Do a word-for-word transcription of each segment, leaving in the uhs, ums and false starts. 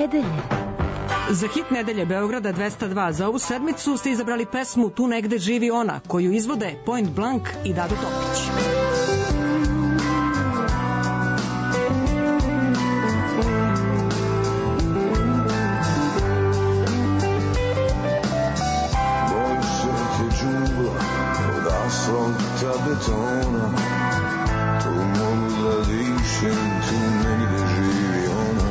nedelje. Za hit nedelje Beograda dvesta dva za ovu sedmicu ste izabrali pesmu Tu negde živi ona, koju izvode Point Blank i Dado Topić. Asfalta betona, tu mogu da dišem, tu negde živi ona.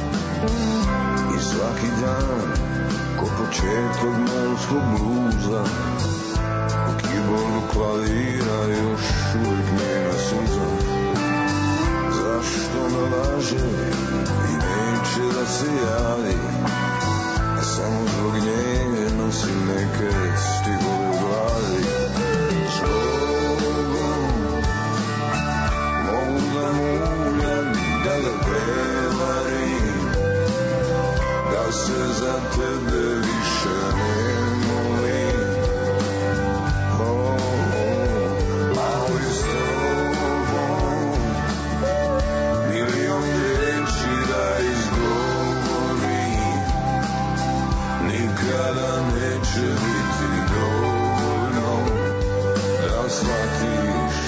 I svaki dan, ko početak morskog bluza, u keyboardu klavira još uvijek njena suza. Zašto me laže i neće da se javi, a samo zbog nje nosim neke stihove u glavi. Mogu da muljam, da ga prevarim, da se za tebe više ne molim. Oh, oh, ali s tobom milion reči da izgovorim, nikada neće biti dovoljno da shvatiš.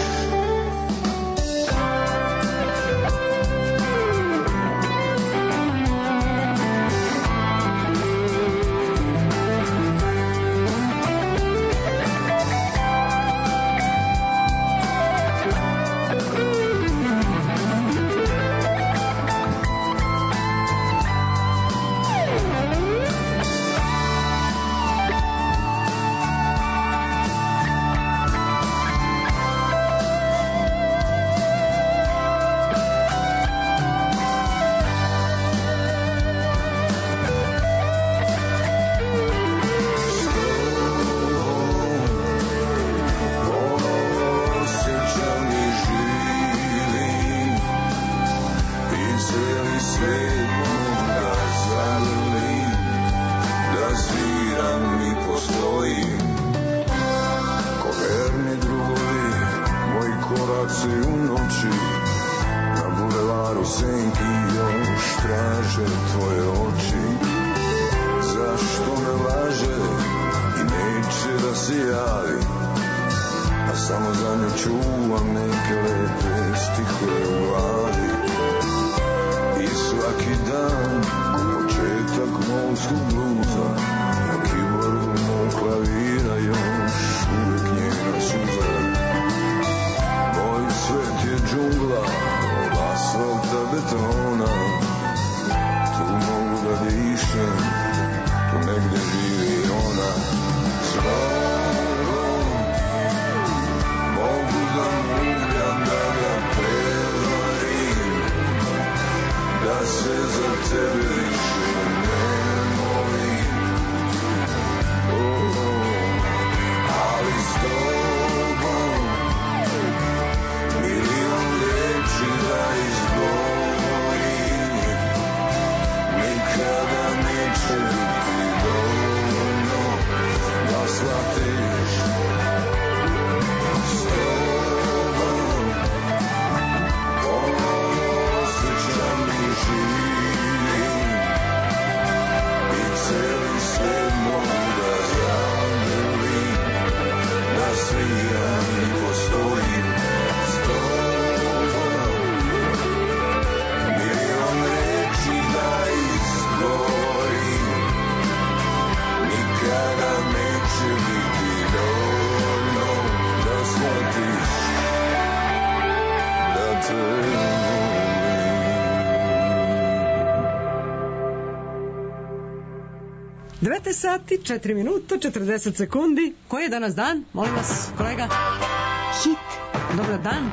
devet sati, četiri minuta, četrdeset sekundi. Koji je danas dan? Molim vas, kolega. Hit. Dobar dan.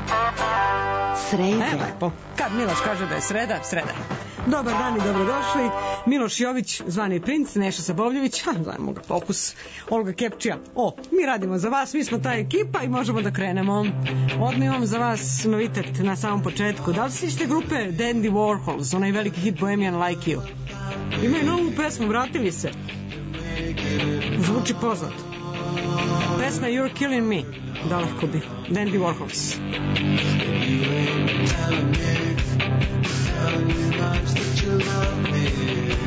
Sreda. E, lepo. Kad Miloš kaže da je sreda, sreda. Dobar dan i dobrodošli. Miloš Jović, zvani princ, Neša Sabovljević, zovemo ga Fokus, Olga Kepčija. O, mi radimo za vas, mi smo ta ekipa i možemo da krenemo. Odmah imam za vas novitet na samom početku. Da li sličite grupe Dandy Warhols, onaj veliki hit Bohemian Like You? Imaju novu pesmu, vratili se. Zvuči poznato. Pesma You're Killing Me, daleko bi. Dandy Warhols. Telling me much that you love me.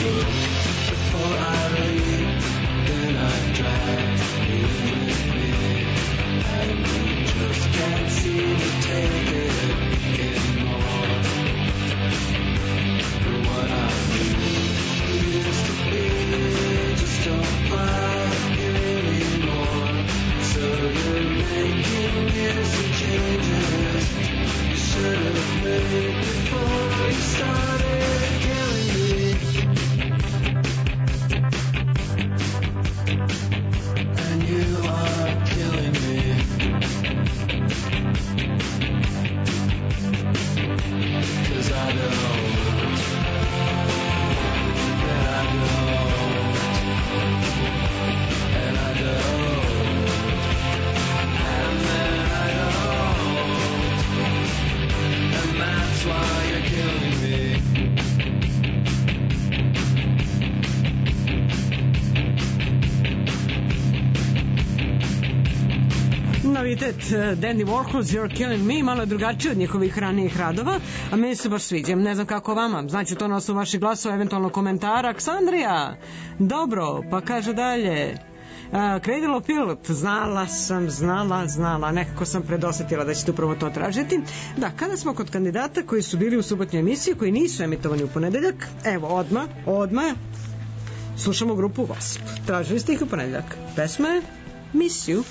Dandy Warhols, You're Killing Me, malo je drugačije od njihovih ranijih radova, a meni se baš sviđa. Ne znam kako vama, znači to na osnovu vaših glasova, eventualno komentara. Ksandrija, dobro, pa kaže dalje. Uh, Cradle of Filth, znala sam, znala, znala, nekako sam predosetila da ćete upravo to tražiti. Da, kada smo kod kandidata koji su bili u subotnjoj emisiji, koji nisu emitovani u ponedeljak, evo, odmah, odmah, slušamo grupu Wasp. Tražili ste ih u ponedeljak. Pesma je Miss You.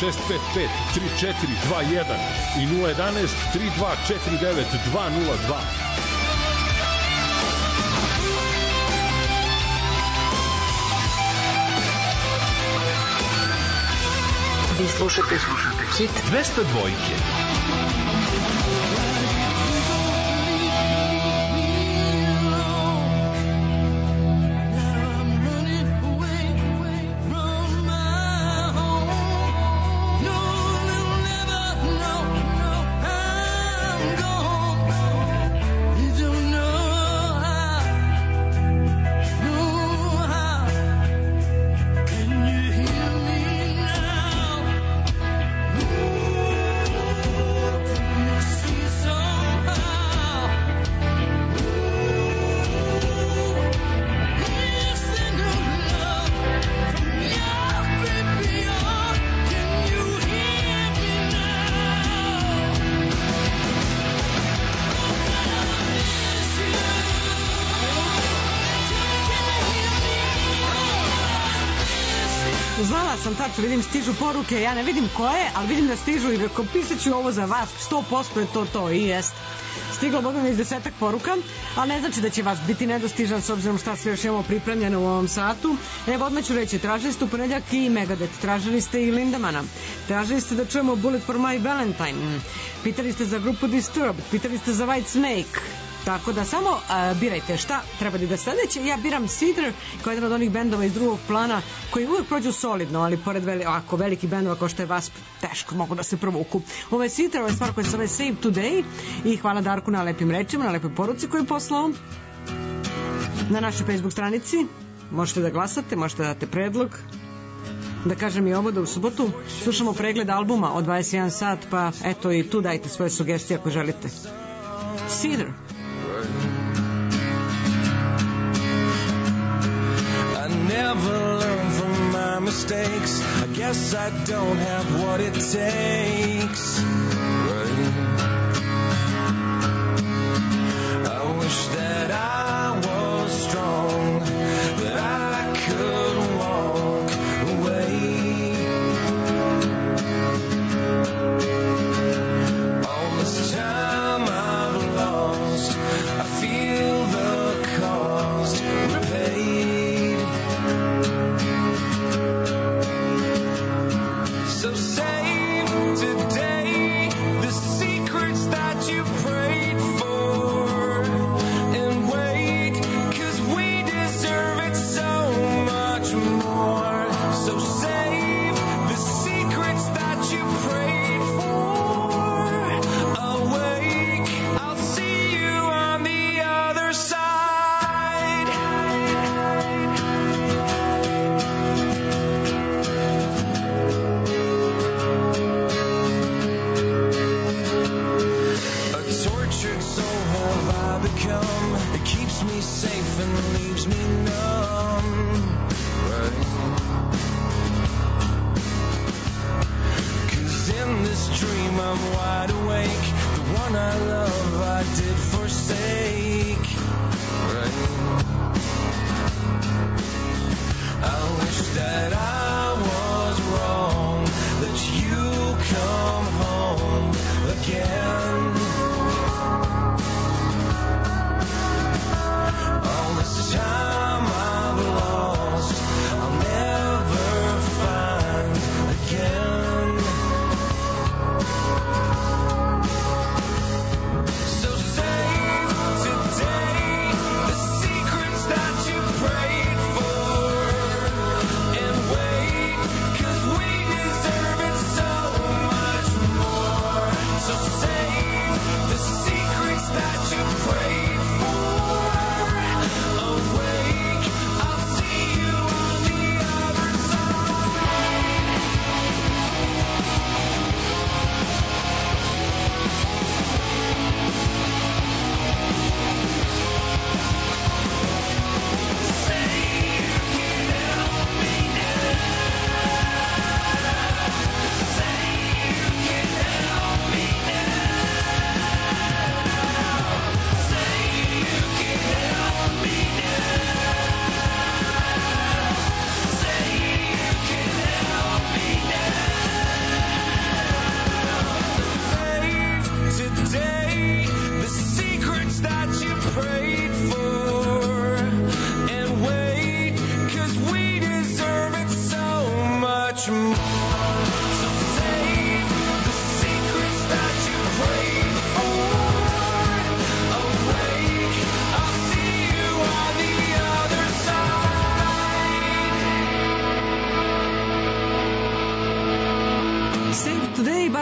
šest pet pet tri četiri dva jedan i nula jedan tri dva četiri devet dva nula dva. Vi slušate Hit dvesta dvojke. Znala sam tačno, vidim stižu poruke, ja ne vidim koje, ali vidim da stižu i rekao, pisat ću ovo za vas, sto posto je to to i jest. Stiglo Boga mi iz desetak poruka, ali ne znači da će vas biti nedostižan s obzirom šta sve još imamo pripremljeno u ovom satu. Evo odmah ću reći, tražili ste u ponedjeljak i Megadeth, tražili ste i Lindemana, tražili ste da čujemo Bullet for my Valentine, pitali ste za grupu Disturbed, pitali ste za White Snake. Tako da samo uh, birajte šta treba da sledeće. Ja biram Cedar kao jedan od onih bendova iz drugog plana koji uvek prođu solidno, ali pored veli, ako veliki bendova kao što je Wasp, teško mogu da se provuku. Ovo je Cedar, ovo je stvar koja se zove Save Today i hvala Darku na lepim rečima, na lepoj poruci koju je poslao na našoj Facebook stranici. Možete da glasate, možete da date predlog. Da kažem i ovo da u subotu slušamo pregled albuma od dvadeset jedan sat, pa eto i tu dajte svoje sugestije ako želite. Cedar. I never learn from my mistakes. I guess I don't have what it takes. Right. I wish that I was strong, that I could walk away. All this time I've lost, I feel the cost repaid. So save today the secrets that you prayed for, and wait, 'cause we deserve it so much more. So save the secrets that you prayed for. Awake, I'll see you on the other side. A tortured soul have I become. It keeps me safe and leaves me numb. Right. 'Cause in this dream I'm wide awake. The one I love I did forsake. Right. I wish that I was wrong, that you come home again. All this time I've lost, I'll never find again.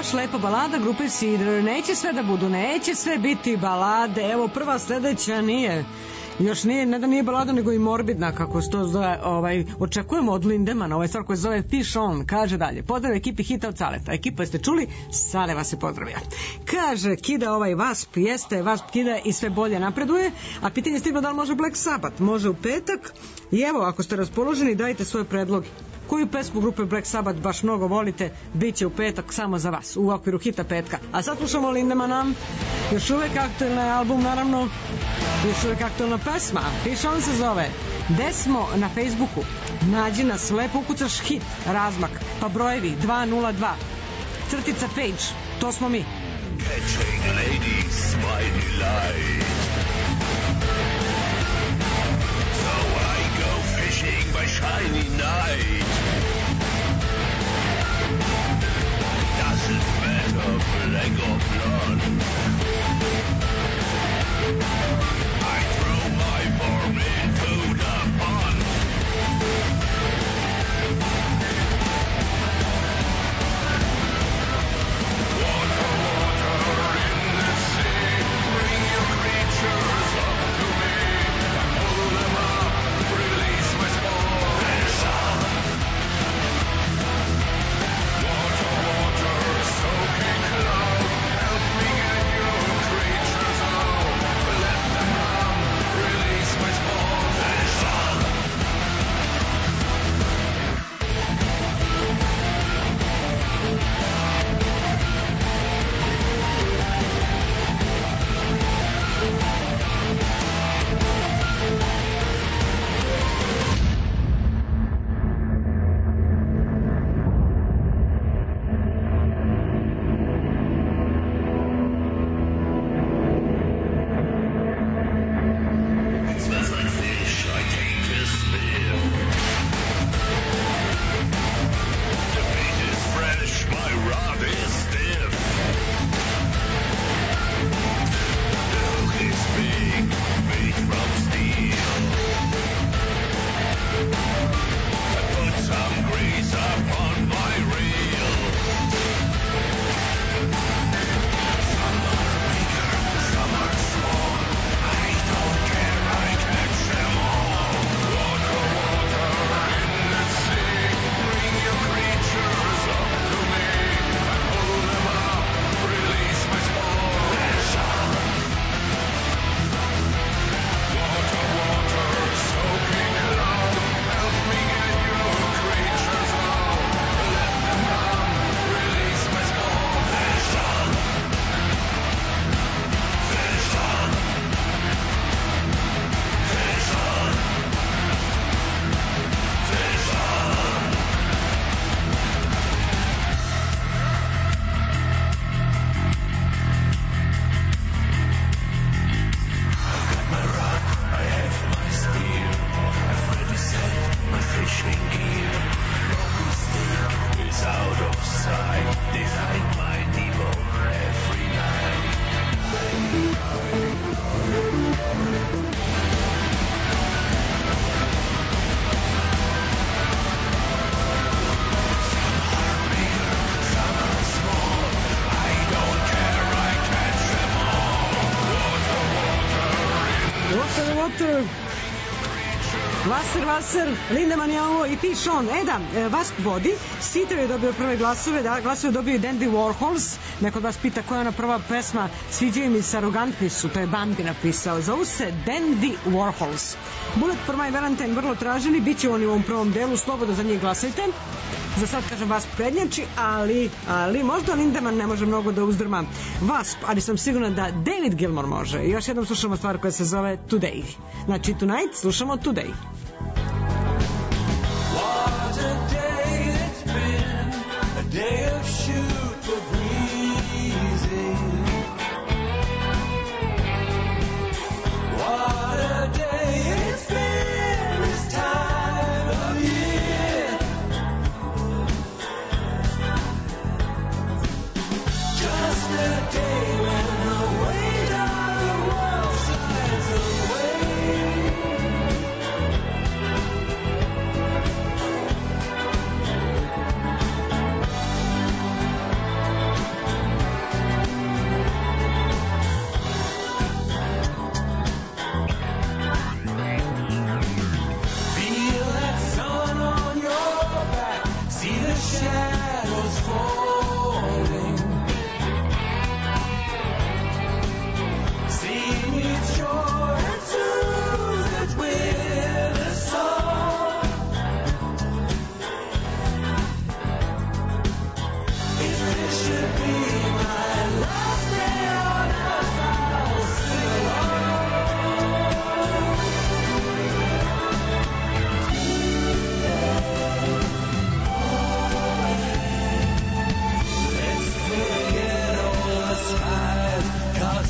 baš lepa balada grupe Sidr. Neće sve da budu, neće sve biti balade. Evo, prva sledeća nije. Još nije, ne da nije balada, nego i morbidna, kako se to zove. Ovaj, očekujemo od Lindemana, ovaj stvar koji se zove Fish On. Kaže dalje, pozdrav ekipi Hita od Saleta. Ekipa, jeste čuli? Sale vas se pozdravlja. Kaže, Kida ovaj Wasp, jeste, Wasp Kida i sve bolje napreduje. A pitanje je stiglo da li može Black Sabbath. Može u petak. I evo, ako ste raspoloženi, dajte svoje predloge. Koju pesmu grupe Black Sabbath baš mnogo volite, bit će u petak samo za vas, u okviru Hita petka. A sad slušamo Lindemana, još uvek aktuelna je album, naravno, još uvek aktuelna pesma, Fish On se zove. Gde smo na Facebooku? Nađi nas, lepo ukucaš hit, razmak, pa brojevi dva nula dva, crtica page, to smo mi. Catching ladies by delight. So I go fishing by shiny night. Doesn't matter black or blonde. I throw my worm into the pond. Water, water in the sea. Bring your creatures up to me. Pull them up, release my spawn. Fish on. Water, water, soaking cloud. Help me get your creatures out. Let them run, release my spawn. Fish on. Smells like fish, I take a sniff. The bait is fresh, my rod is stiff. The hook is big, made from steel. I put some grease upon my reel. Some are bigger, some are small. I don't care, I catch them all. Water, water in the sea. Bring your creatures up to me. I pull them up, release my spawn. Fish on. Water, water, soaking cloud. Help me get your creatures out. Let them run, release my spawn. Fish on. Fish on. Fish on. Fish on. I've got my rod, I have my spear. I've ready set my fishing gear. Broken stick is out of sight. Delight my Nemo every night. Some are small. I don't care, I catch them all. Water, water in Water, water. Vaser, Vaser, Lindemann je ovo i Fish On. E da, e, Wasp vodi, Sitter je dobio prve glasove, da, glasove je dobio i Dandy Warhols. Neko od vas pita koja je ona prva pesma, sviđaju mi se, arogantni su, to je Bambi napisao. Zovu se Dandy Warhols. Bullet for my Valentine vrlo traženi, bit će oni u ovom prvom delu, slobodno za njih glasajte. Za sad kažem Wasp prednjači, ali, ali možda Lindemann ne može mnogo da uzdrma Wasp, ali sam sigurna da David Gilmour može. I još jednom slušamo stvar koja se zove Today. Znači tonight slušamo Today. What a day it's been, a day of shoot the breezy. What a day it's been, this time of year. Just a day when the weight of the world slides away.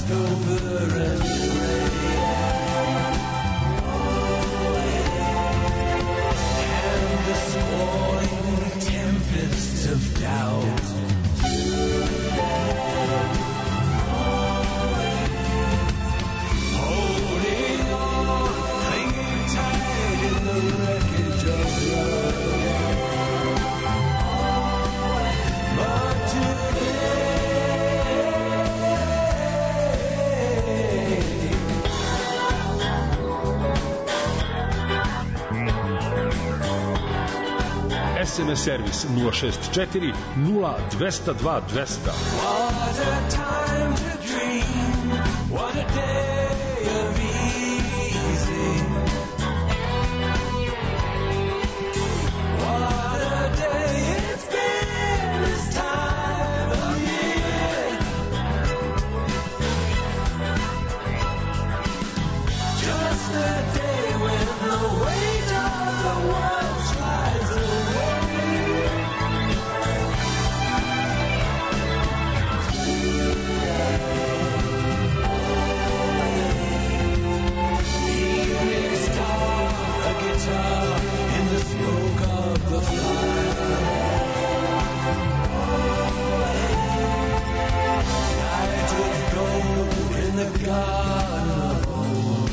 es em es servis nula šest četiri nula dva zero dva dva zero zero. What a time to dream, what a day of easy. What a day it's been this time of year. Just a day when the weight of the world slides away. In the smoke of the fire, night of gold in the garden of old.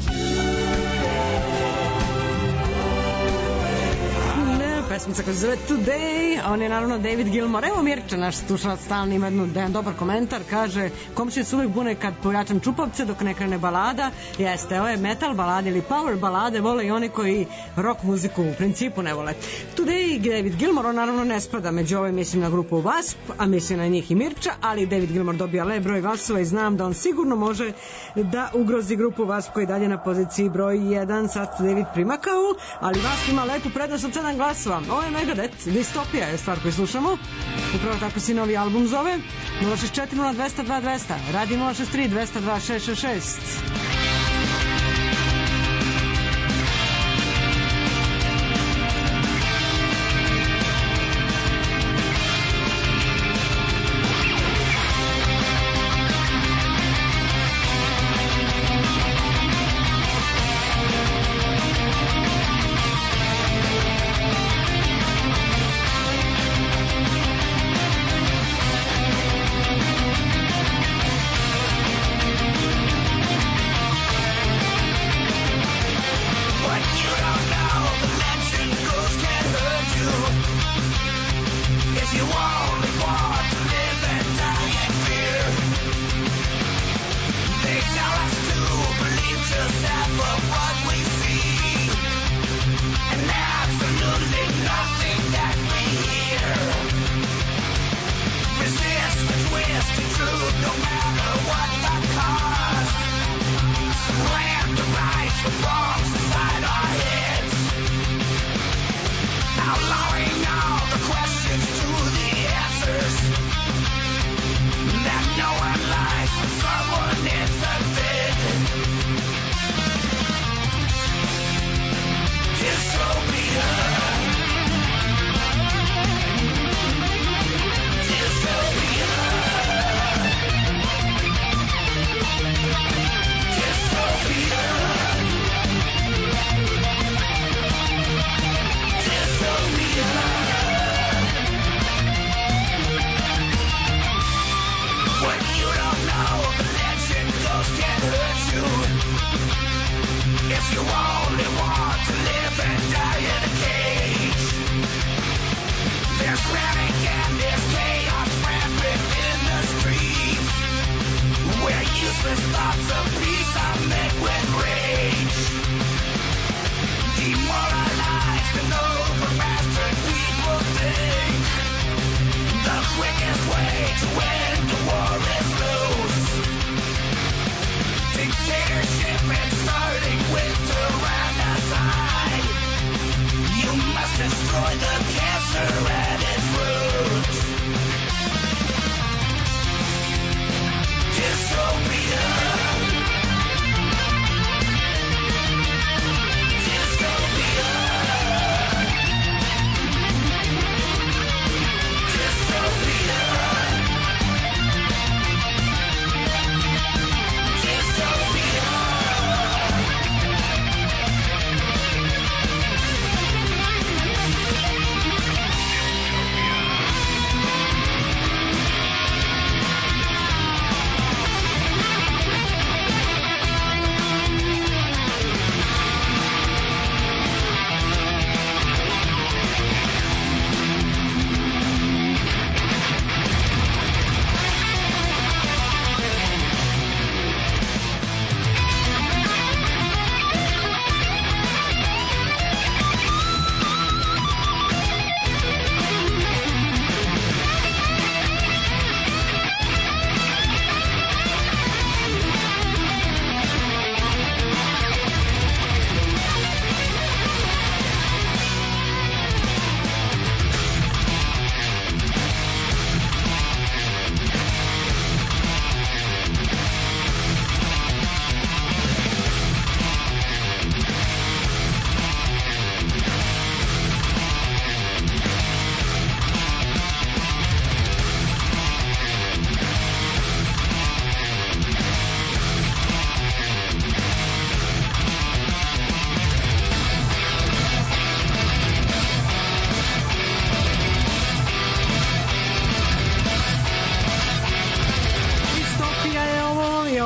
Pesmica koja se zove Today, a on je naravno David Gilmour. Evo Mirča, naš slušalac stalni, ima jednu, jedan dobar komentar, kaže komšije se uvijek bune kad pojačam čupavce dok ne krene balada. Jeste, ovo je metal balade ili power balade, vole i oni koji rock muziku u principu ne vole. Today David Gilmour, on naravno ne spada među ove, mislim na grupu Wasp, a mislim na njih i Mirča, ali David Gilmour dobija lep broj glasova i znam da on sigurno može da ugrozi grupu Wasp koji dalje na poziciji broj jedan. Sad David primakao, ali Wasp ima lepu prednost od sedam glasova. Ovo je Megadeth, Distopija je stvar koju slušamo. Upravo tako se novi album zove. nula šest četiri nula dva zero dva dva zero zero. Radi nula šest tri dva zero dva šest šest šest.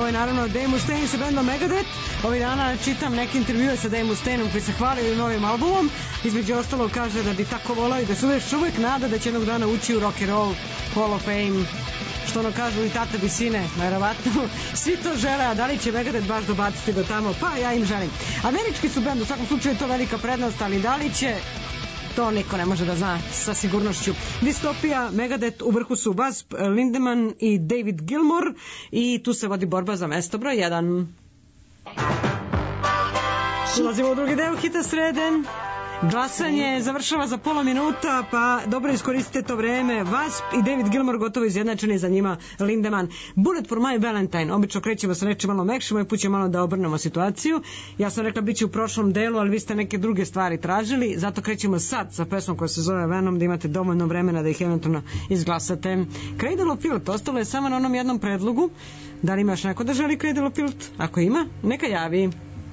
ovo je naravno Dave Mustaine sa bendom Megadeth. Ovih dana čitam neke intervjue sa Dave Mustaineom koji se hvalio novim albumom. Između ostalo kaže da bi tako volao i da se uvijek uvijek nada da će jednog dana ući u Rock and Roll Hall of Fame. Što ono kažu i tata bi sine, vjerovatno. Svi to žele, a da li će Megadeth baš dobaciti do tamo? Pa ja im želim. Američki su bend, u svakom slučaju je to velika prednost, ali da li će... To niko ne može da zna sa sigurnošću. Distopija, Megadeth, u vrhu su Wasp, Lindemann i David Gilmour i tu se vodi borba za mesto broj jedan. Ulazimo u drugi deo hita sreden. Glasanje završava za pola minuta, pa dobro iskoristite to vreme. Wasp i David Gilmour gotovo izjednačeni, za njima Lindemann. Bullet for my Valentine, obično krećemo sa nečim malo mekšimo i put će malo da obrnemo situaciju. Ja sam rekla bit će u prošlom delu, ali vi ste neke druge stvari tražili, zato krećemo sad sa pesmom koja se zove Venom, da imate dovoljno vremena da ih eventualno izglasate. Cradle of Filth, ostalo je samo na onom jednom predlogu. Da li ima još neko da želi Cradle of Filth? Ako ima, neka javi.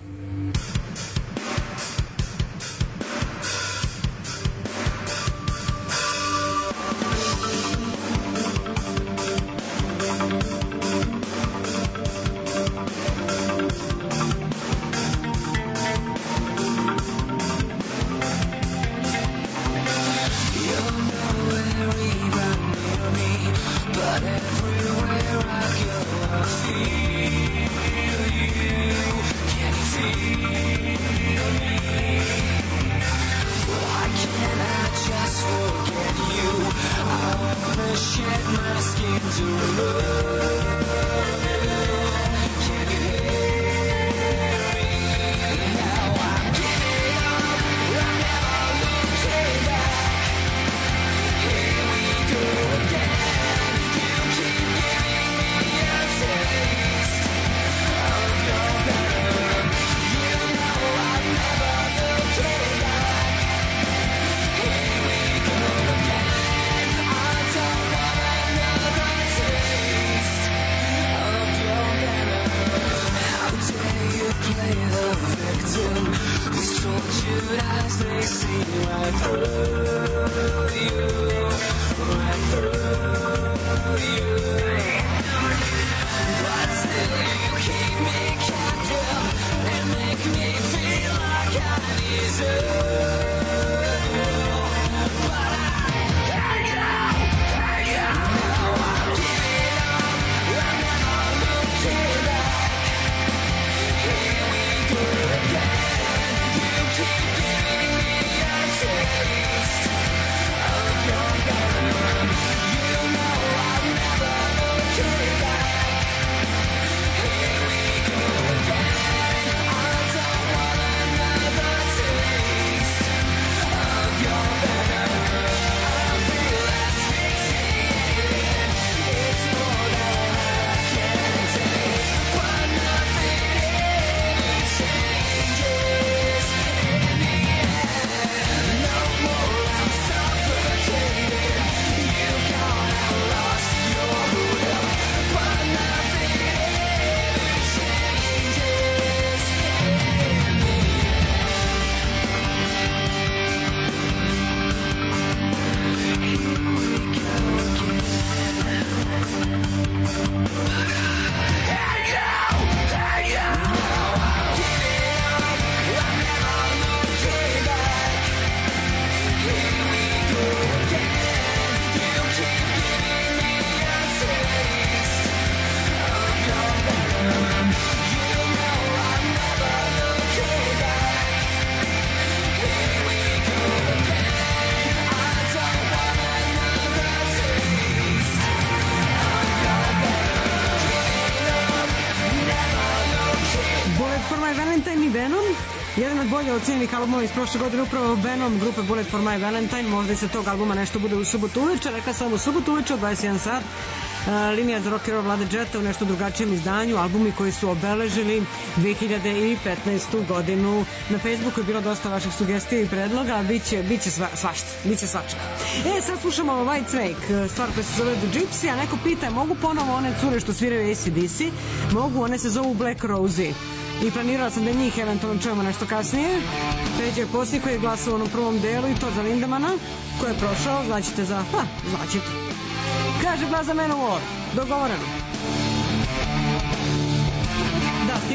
Jedan od bolje ocenjenih albuma iz prošle godine upravo Venom grupe Bullet for my Valentine. Možda i se tog albuma nešto bude u subotu uveče. Rekla sam u subotu uveče od dvadeset jedan sat. Uh, linija za rock and roll Vlade Jetta u nešto drugačijem izdanju. Albumi koji su obeležili dve hiljade petnaestu godinu. Na Facebooku je bilo dosta vaših sugestija i predloga. Biće, biće sva, svašta. Biće svačka. E, sad slušamo White Snake, stvar koja se zove The Gypsy. A neko pita, mogu ponovo one cure što sviraju A C D C? Mogu, one se zovu Black Rosie. I planirala sam da njih eventualno čujemo nešto kasnije. Peđa je poslije koji je glasao u onom prvom delu i to za Lindemana, koji je prošao, znaćete za... Ha, znaćete. Kaže glas za Manowar. Dogovoreno.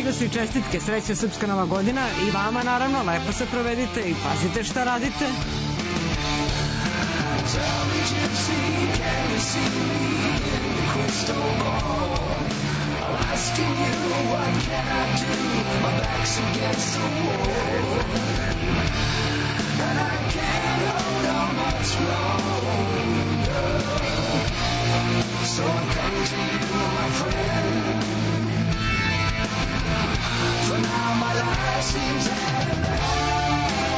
Stigle su i čestitke, sreća srpska nova godina i vama naravno, lepo se provedite i pazite šta radite. Tell me, gypsy, can you see me in the crystal ball? I'm asking you, what can I do? My back's against the wall, and I can't hold on much longer. So I'm coming to you, my friend. For now, my life seems at an end.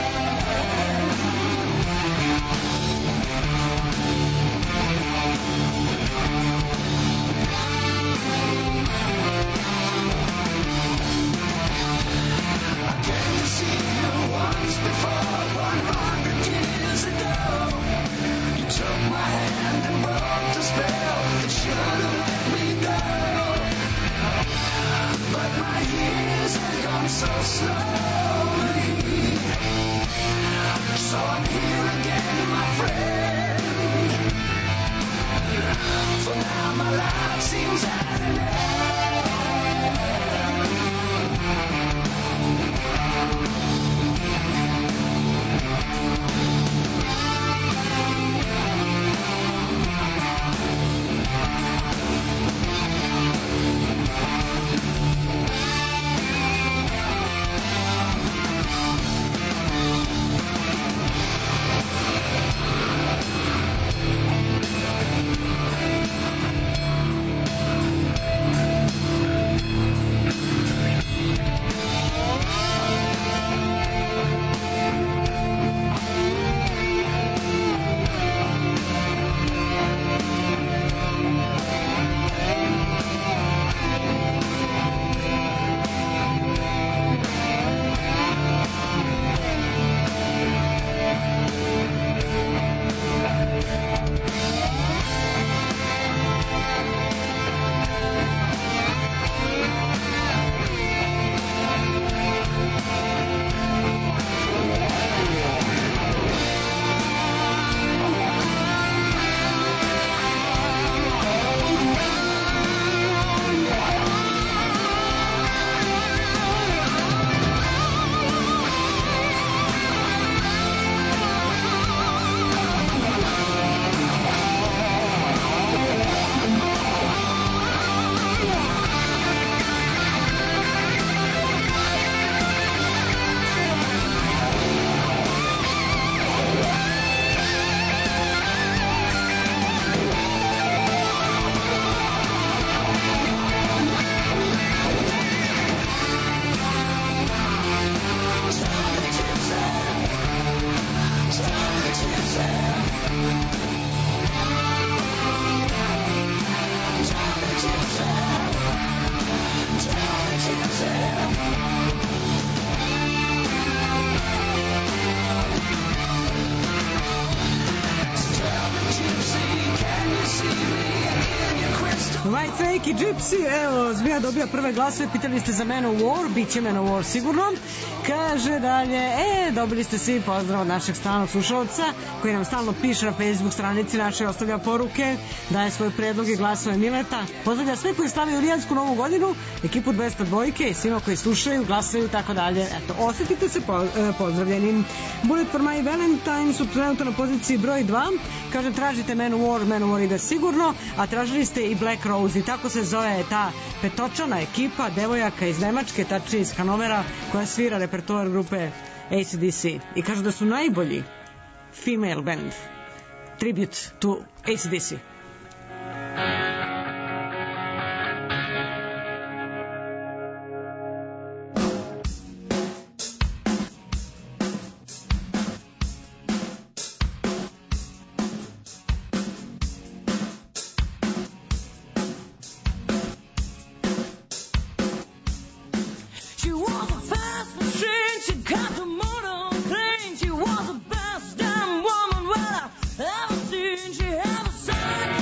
See you once before, one hundred years ago. You took my hand and broke the spell that should have let me go. But my years have gone so slowly, so I'm here again, my friend. For now my life seems at an end. White Gypsy, evo, Zmija dobija prve glasove, pitali ste za Manowar, bit će Manowar sigurno. Kaže dalje, e, dobili ste svi pozdrav od našeg stalnog slušalca, koji nam stalno piše na Facebook stranici naše, ostavlja poruke, daje svoje predloge i glasove Mileta. Pozdravlja sve koji slavaju Rijansku novu godinu, ekipu dvesta dvojke i svima koji slušaju, glasaju i tako dalje. Eto, osjetite se po, e, pozdravljenim. Bullet for my Valentine su trenutno na poziciji broj dva. Kaže, tražite Manowar, Manowar ide sigurno, a tražili ste i Black Rose i tako se zove ta petočana ekipa devojaka iz Nemačke, tačnije iz Hanovera, koja svira repertoar grupe A C D C i kažu da su najbolji female band tribute to A C D C. She was the best damn woman well I've ever seen. She had a sign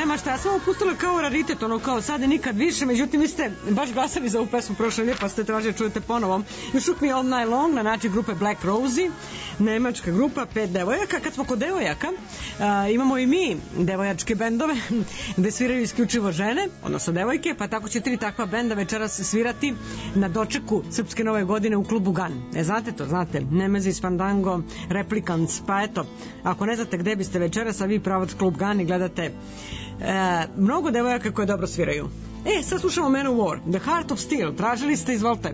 nema šta, ja sam ovo pustila kao raritet, ono kao sad i nikad više, međutim vi ste baš glasali za ovu pesmu prošle nedelje, pa ste tražili čujete ponovo You Shook Me All Night Long na način grupe Black Rosie, nemačka grupa, pet devojaka. Kad smo kod devojaka, a, imamo i mi devojačke bendove gde sviraju isključivo žene, odnosno devojke, pa tako će tri takva benda večeras svirati na dočeku Srpske nove godine u klubu Gun. E, znate to, znate, Nemesis, Fandango, Replicants, pa eto, ako ne znate gde biste večeras, a vi pravac klub Gun i gledate e, mnogo devojaka koje dobro sviraju. E, sad slušamo Man of War, The Heart of Steel, tražili ste, izvolite.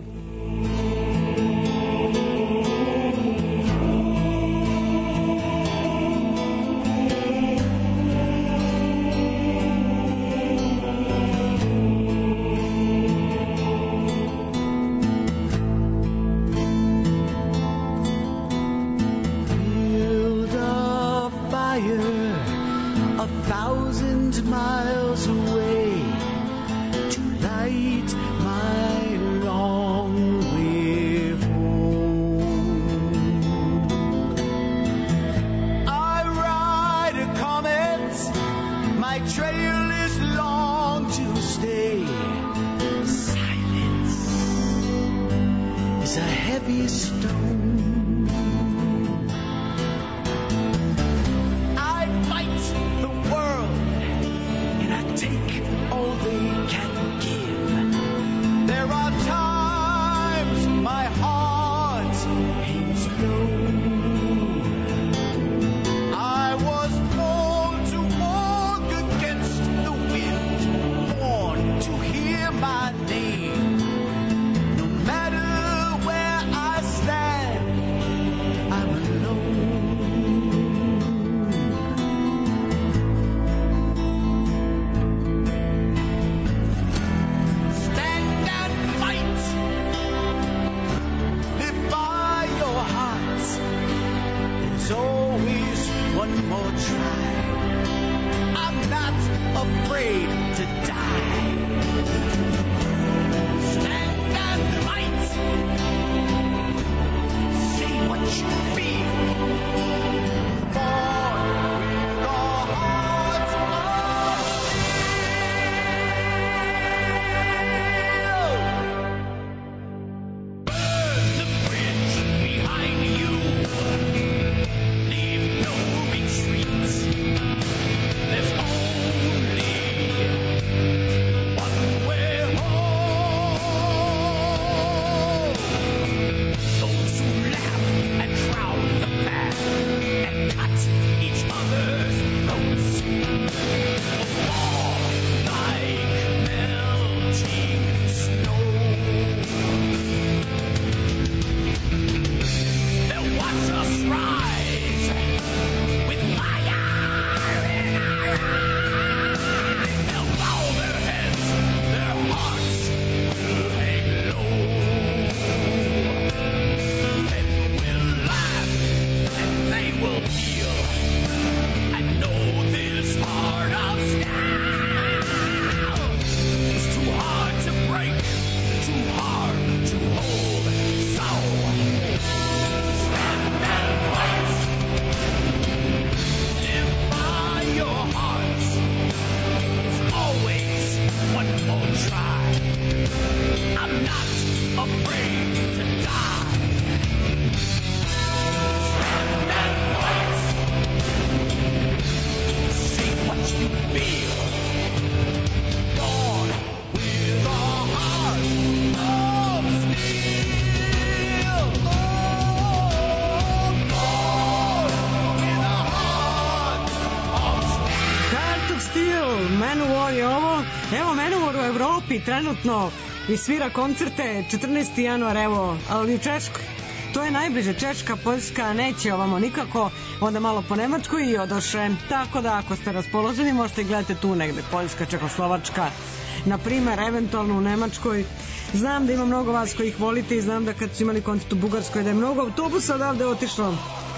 Trenutno i svira koncerte četrnaesti januar, evo, ali u Češkoj. To je najbliže, Češka, Poljska neće ovamo nikako, onda malo po Nemačkoj i odoše. Tako da ako ste raspoloženi možete gledati tu negde, Poljska, Čekoslovačka, na primer, eventualno u Nemačkoj. Znam da ima mnogo vas koji ih volite i znam da kad su imali koncert u Bugarskoj da je mnogo autobusa odavde otišlo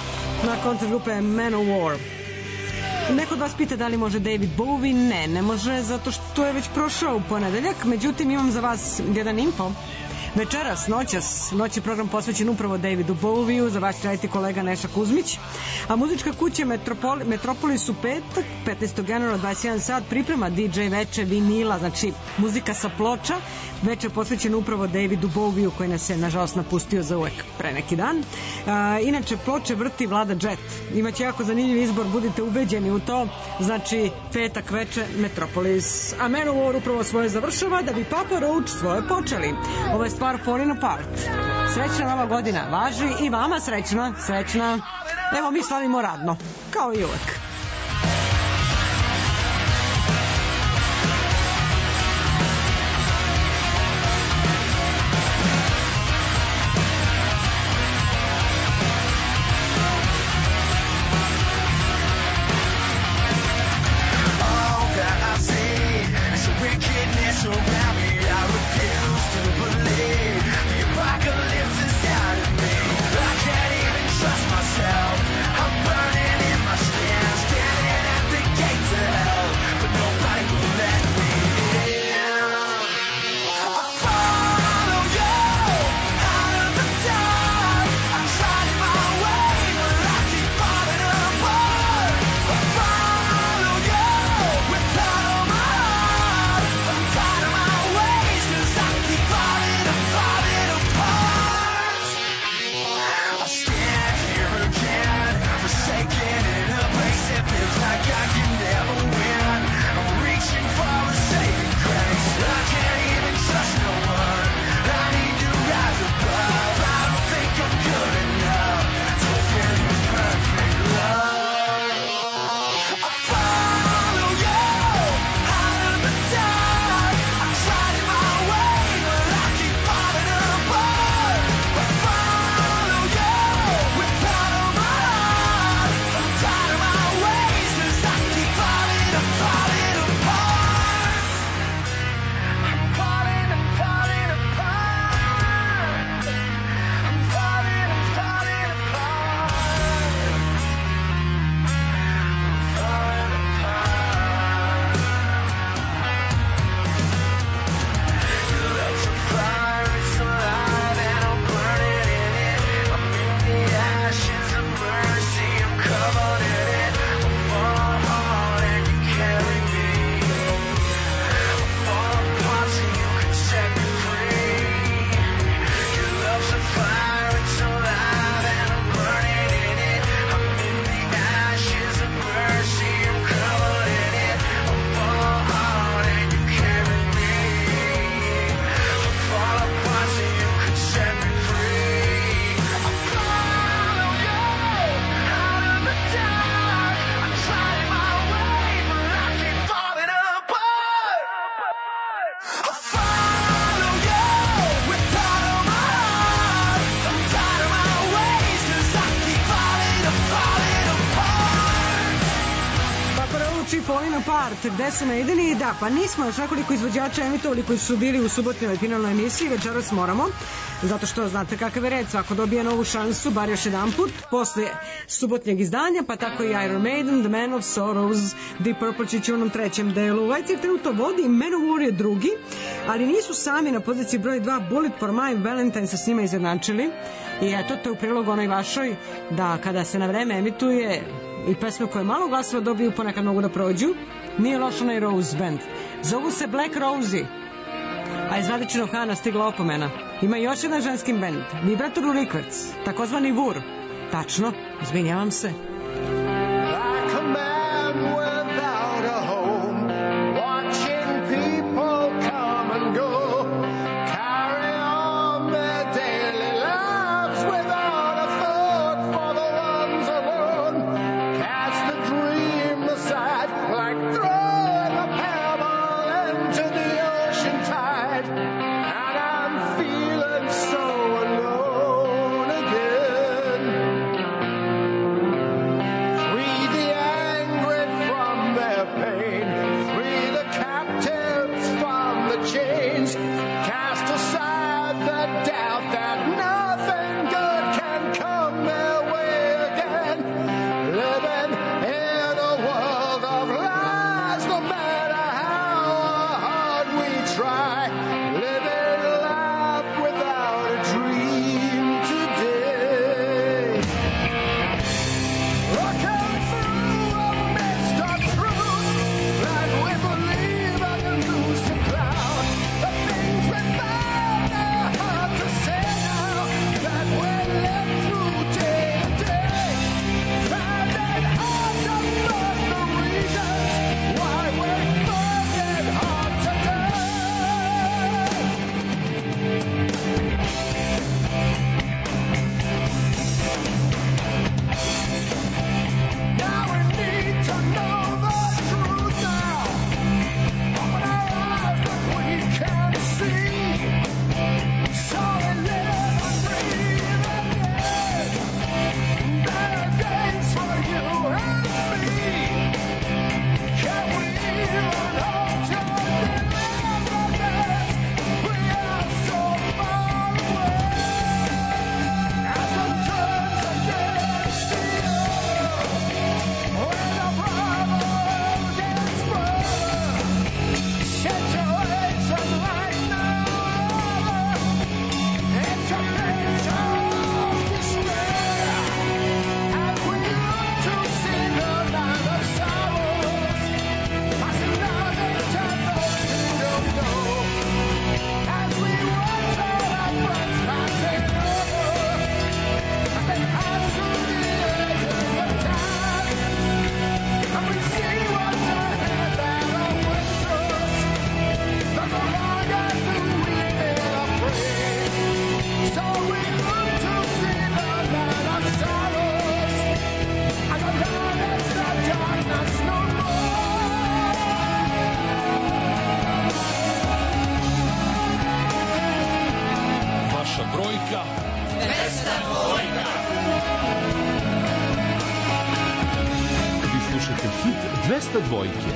na koncert grupe Man of War. Neko od vas pita da li može David Bowie? Ne, ne može, zato što je već prošao u ponedeljak. Međutim, imam za vas jedan info Večeras, noćas, noć je program posvećen upravo Davidu Bowieu, za vas će raditi kolega Neša Kuzmić, a muzička kuća Metropoli, Metropolis u petak, petnaestog januara dvadeset jedan sat, priprema D J veče vinila, znači muzika sa ploča, veče posvećen upravo Davidu Bowieu koji nas je nažalost napustio za uvek pre neki dan. A, inače, ploče vrti Vlada Jet. Imaće jako zanimljiv izbor, budite ubeđeni u to. Znači, petak veče Metropolis. A Manowar upravo svoje završava da bi Papa Roach svoje počeli. Ovo je stvar Falling Apart. Srećna nova godina. Važi i vama srećna, srećna. Evo, mi slavimo radno, kao i uvek. Gde su najdeni? Da, pa nismo još nekoliko izvođača emitovali koji su bili u subotnjoj finalnoj emisiji, večeras moramo, zato što znate kakav je red, svako dobije novu šansu, bar još jedan put, posle subotnjeg izdanja, pa tako i Iron Maiden, The Man of Sorrows, Deep Purple će u onom trećem delu. Ovaj cijel trenutno vodi, Manowar je drugi, ali nisu sami na poziciji broj dva, Bullet for My Valentine sa s njima izjednačili i eto, to je u prilogu onoj vašoj da kada se na vreme emituje i pesme koje malo glasova dobiju ponekad mogu da prođu. Nije loš onaj Rose Band. Zovu se Black Rosie. A iz Vladičinog Hana stigla opomena. Ima još jedan ženski band, Vibrator Records, takozvani Vur. Tačno, izvinjavam se. So alone again. brojka. dvesta dvojka. Vi slušate hit dvesta dvojke.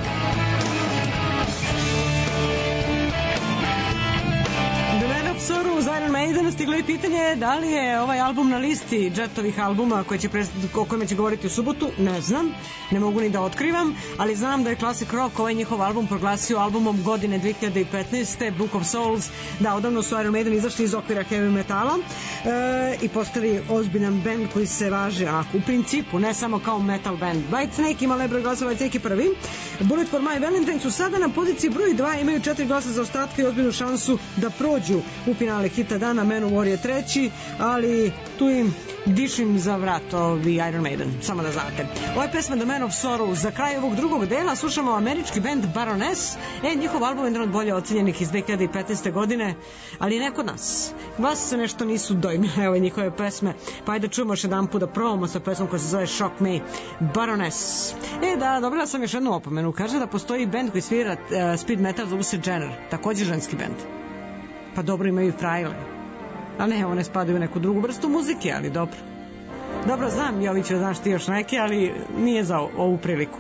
The Man of Sorrow uz Iron Maiden. Stiglo je pitanje da li je ovaj album na listi Jetovih albuma koje će pres... o kojima će govoriti u subotu. Ne znam, ne mogu ni da otkrivam, ali znam da je Classic Rock ovaj njihov album proglasio albumom godine dve hiljade petnaeste. Book of Souls. Da, odavno su Iron Maiden izašli iz okvira heavy metala e, i postali ozbiljan band koji se važi ako, u principu, ne samo kao metal band. Whitesnake ima broj glasova, Whitesnake je prvi. Bullet for My Valentine su sada na poziciji broj dva, imaju četiri glasa za ostatke i ozbiljnu šansu da prođu u finale hita dana. Manowar je treći, ali tu im dišim za vrat ovi Iron Maiden, samo da znate. Ovo je pesma The Man of Sorrow. Za kraj ovog drugog dela slušamo američki band Baroness. E, njihov album je jedan od bolje ocenjenih iz dve hiljade petnaeste. godine, ali ne kod nas. Vas se nešto nisu dojmile ove njihove pesme, pa ajde čujemo još jedan put da probamo sa pesmom koja se zove Shock Me, Baroness. E, da, dobila sam još jednu opomenu. Kaže da postoji band koji svira uh, speed metal, zove se Jenner, također ženski band. Pa dobro, imaju i frajle. Ali ne, one spadaju u neku drugu vrstu muzike, ali dobro. Dobro, znam, Joviću, znaš ti još neke, ali nije za ovu priliku.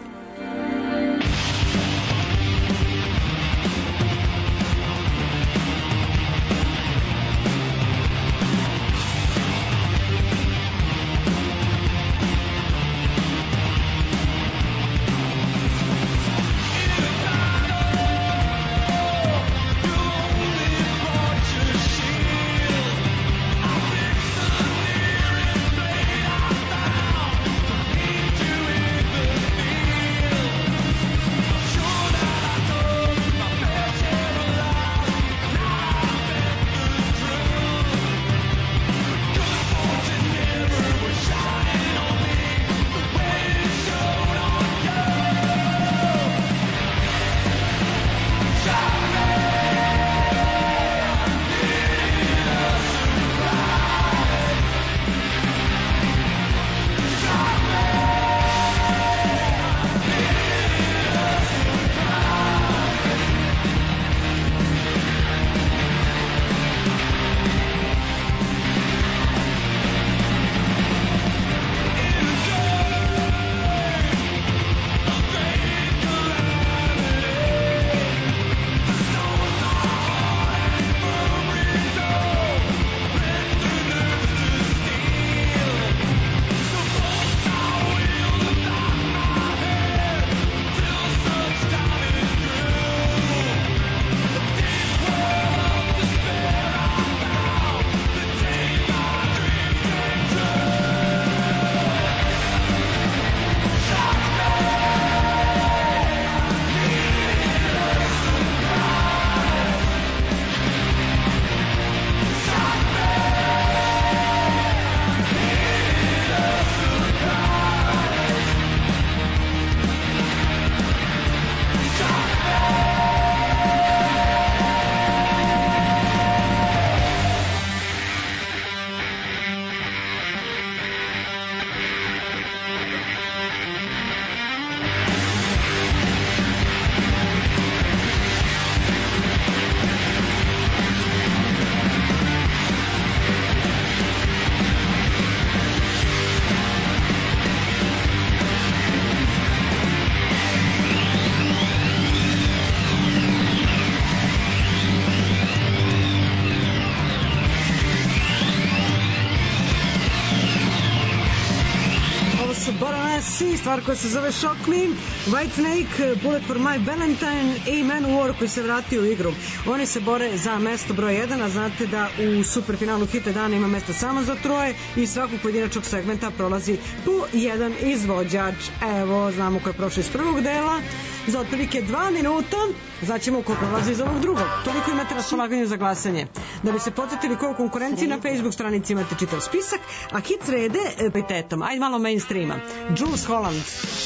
Stvar koja se zove Shock Me, Whitesnake, Bullet for My Valentine i Manowar koji se vratio u igru. Oni se bore za mesto broj jedan, a znate da u superfinalu hita dana ima mesta samo za troje i svakog pojedinačnog segmenta prolazi po jedan izvođač. Evo, znamo ko je prošao iz prvog dela. Za otprilike dva minuta znaćemo ko prolazi iz ovog drugog. Toliko imate na raspolaganju za glasanje. Da bi se podsjetili ko je u konkurenciji, na Facebook stranici imate čitav spisak, a hit srede pitetom. Ajde malo mainstreama. Jules Holland.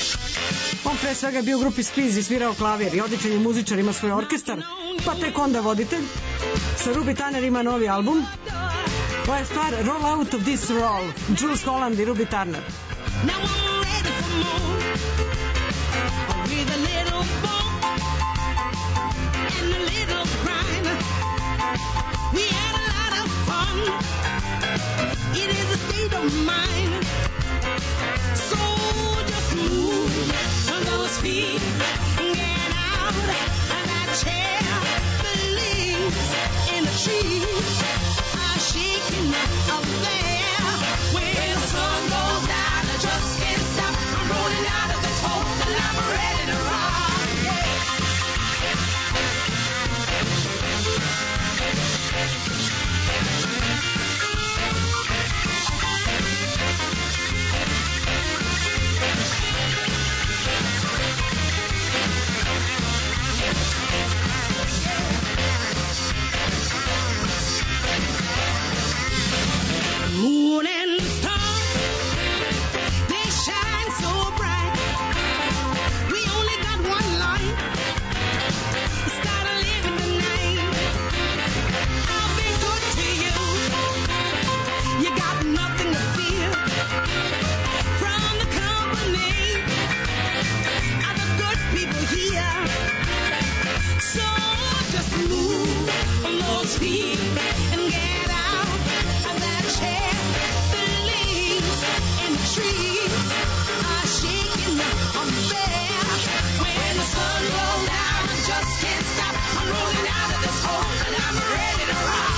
On pre svega bio u grupi Squeeze i svirao klavir i odličan je muzičar, ima svoj orkestar, pa tek onda voditelj. Sa Ruby Tanner ima novi album. Ovo je stvar Roll Out of This Roll. Jules Holland i Ruby Tanner. Now I'm ready for more. With a little bump and a little crime. We had a lot of fun. don't mind. So just move those feet and get out of that chair. The leaves in the trees are shaking up there. When the sun goes down, I just can't stop. I'm rolling out of this hole and I'm ready to rock. Moon and stars, they shine so bright. We only got one life. Start living tonight. I've been good to you. You got nothing to fear from the company of the good people here. So just move on those feet and get out of that chair. The leaves in the trees are shaking up there. When the sun goes down, I just can't stop. I'm rolling out of this hole and I'm ready to rock.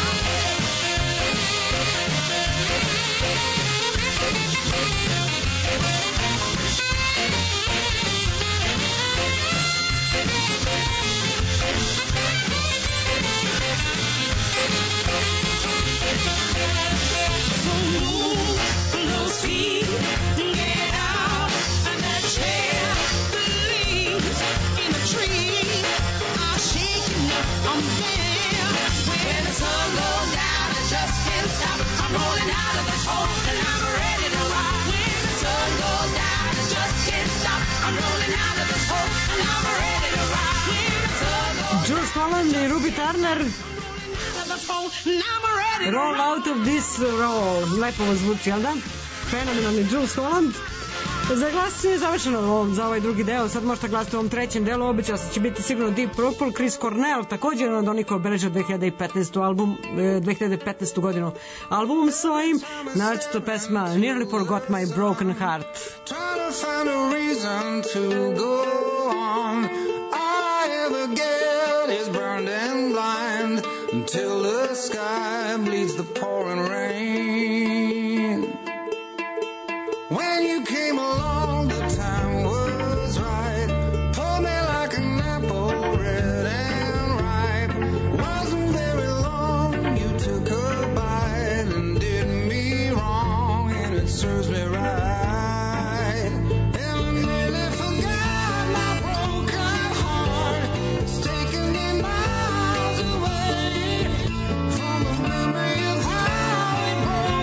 So move those feet and get out of that chair. The leaves in the trees are shaking up there. When the sun goes down, I just can't stop. I'm rolling out of this hole and I'm ready to rock. When the sun goes down, I just can't stop. I'm rolling out of this hole and I'm ready to rock. When the sun goes Jules Holland i Ruby Turner, out of this hole and I'm ready to Roll rock. Out of This Roll. Lepo ovo zvuči, jel da? Fenomenalni Jules Holland. Za glasanje je završeno ovo, za ovaj drugi deo. Sad možete glasati u ovom trećem delu. Običao se će biti sigurno Deep Purple. Chris Cornell, također jedan od onih koji obeležio dve hiljade petnaestu album, e, dve hiljade petnaestu godinu albumom svojim. Naročito pesma Nearly Forgot My Broken Heart. Trying to find a reason to go on. All I ever get is burned and blind until the sky bleeds the pouring rain. When you came along, the time was right. Pulled me like an apple, red and ripe. Wasn't very long, you took a bite and did me wrong, and it serves me right. And I nearly forgot my broken heart. It's taken me miles away from the memory of how it broke.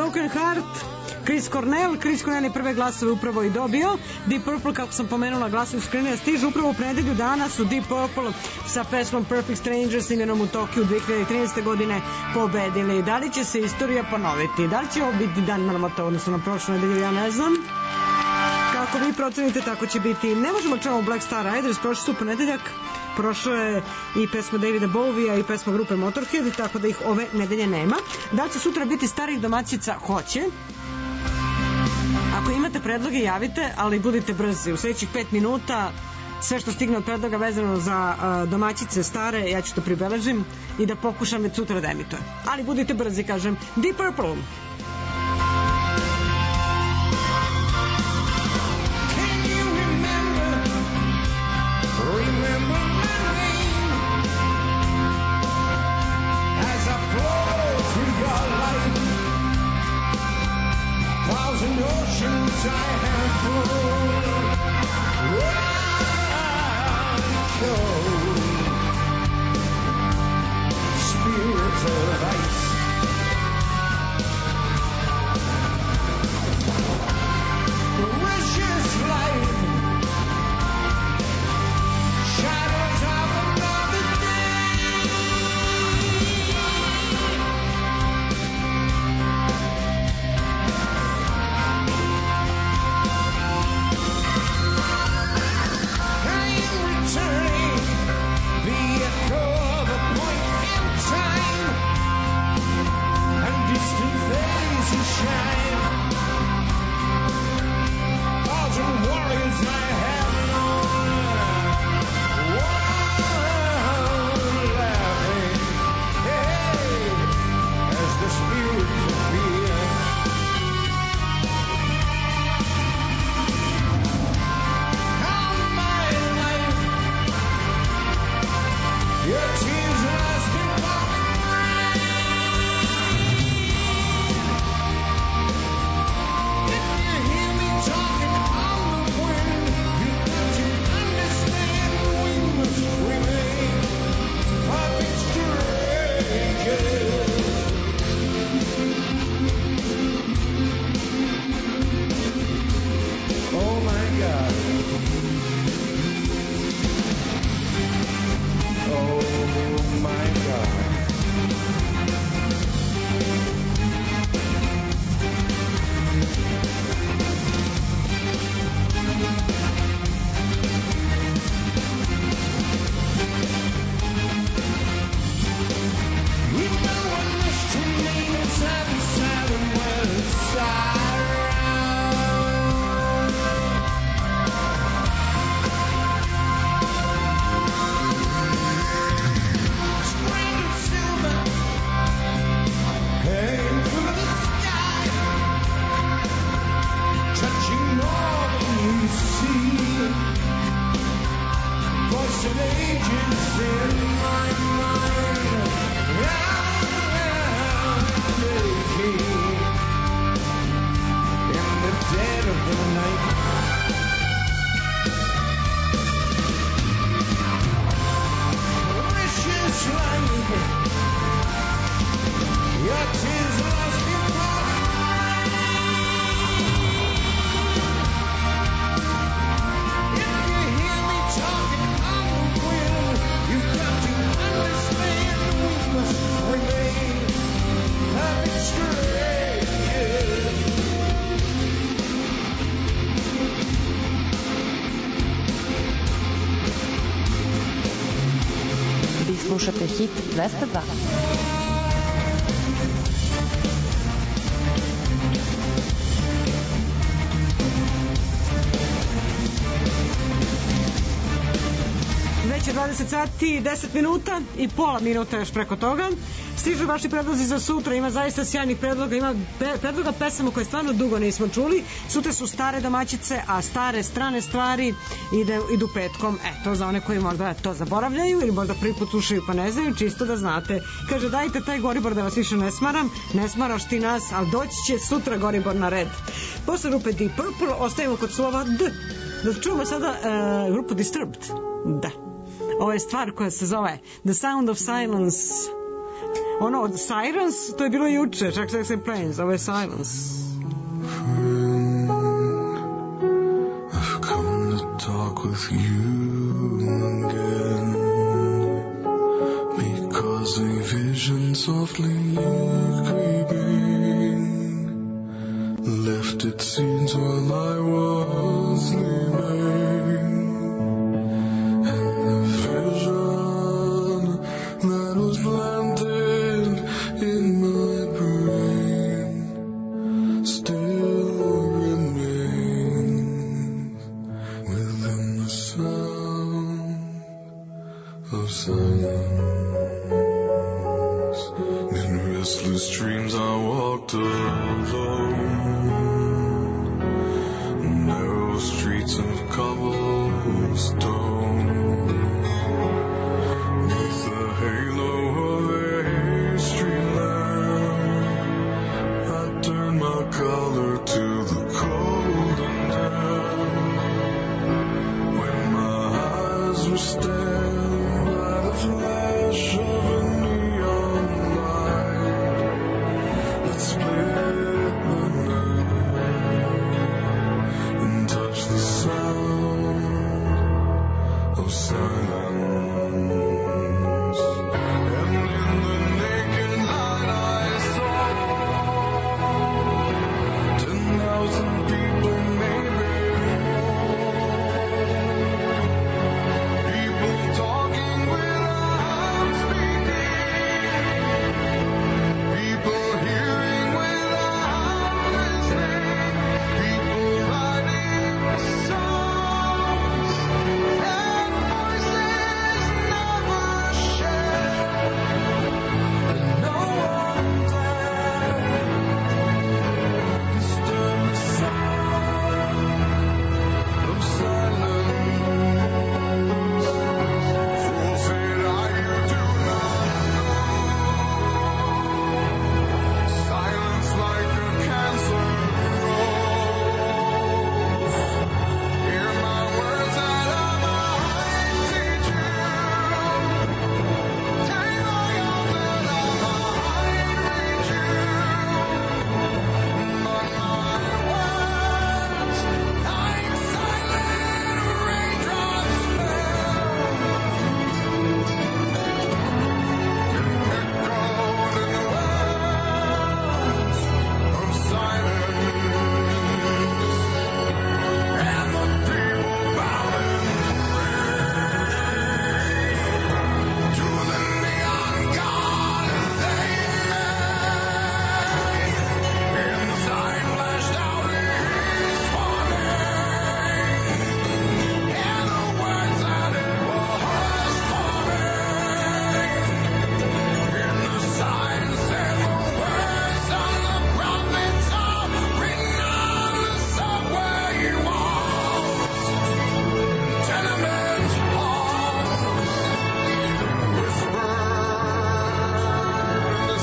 Broken Heart, Chris Cornell. Chris Cornell je prve glasove upravo i dobio. Deep Purple, kako sam pomenula, glasovi su krenuli da stižu upravo u predelju. Dana su Deep Purple sa pesmom Perfect Strangers snimljenom u Tokiju dve hiljade trinaeste godine pobedili. Da li će se istorija ponoviti? Da li će ovo biti dan marmota, odnosno na prošlu nedelju, ja ne znam. Kako vi procenite, tako će biti. Ne možemo čemu Black Star Riders, prošli su ponedeljak, prošlo je i pesma Davida Bovija i pesma grupe Motorhead, tako da ih ove nedelje nema. Da li će sutra biti starih domaćica? Hoće. Ako imate predloge, javite, ali budite brzi. U sljedećih pet minuta sve što stigne od predloga vezano za uh, domaćice stare, ja ću to pribeležim i da pokušam već sutra da emitujem. Ali budite brzi, kažem. Deep Purple. Thousand oceans I have flown round shore, spirits of ice, precious light, shadows of another day. Turning the echo of a point in time, and distant faces shine. Thousand warriors I have known, one laughing, hey, as the spirits appear. Your tears lost in falling rain. If you hear me talking on the wind, you've got to understand we must remain perfect strangers. Oh my God. Oh my God. You know what this to me is seven seven with sorrow. Came through the sky, touching more than we see. Voice of ages in my mind, round aching in the dead of the night. Precious life. Your tears lost in falling rain. If you hear me talking on the wind, you've got to understand we must remain perfect strangers. Vi slušate Hit dvesta dva. Već je dvadeset sati i deset minuta i pola minuta još preko toga. Stižu vaši predlozi za sutra, ima zaista sjajnih predloga, ima pe, predloga pesama koje stvarno dugo nismo čuli. Sutra su stare domaćice, a stare strane stvari ide, idu petkom. Eto, za one koji možda to zaboravljaju ili možda prvi put slušaju pa ne znaju, čisto da znate. Kaže, dajte taj Goribor da vas više ne smaram, ne smaraš ti nas, ali doći će sutra Goribor na red. Posle grupe Deep Purple ostajemo kod slova D. Da čujemo sada uh, grupu Disturbed. Da. Ovo je stvar koja se zove The Sound of Silence. Ono od Sirens, to je bilo juče, čak se se Plains, ovo je Silence. I've come to talk with you again, because a vision softly creeping left its seeds while I was sleeping, and the vision that was planted in my brain still remains within the sound of silence. In restless dreams I walked alone, narrow streets of cobblestone, neath the halo of a street lamp, I turned my collar to the cold and damp. When my eyes were stabbed by the flash of a neon light that split the night and touched the sound of silence. And in the naked light I saw ten thousand people, maybe more. People talking without speaking, people hearing without listening, people writing songs and voices never shared, and no one dared disturb the sound of silence. Fool said I, you do not know. Silence like a cancer grows. Hear my words that I might teach you. Take my arms that I might reach you. But my words, like silent raindrops fell, echoed in the wells of silence, and the people bowed in praise to the neon god they made. Inside flashed out his warning, and the words that it was forming. In the sign said the words of the prophets are written on the subway walls, tenement halls, whispered in the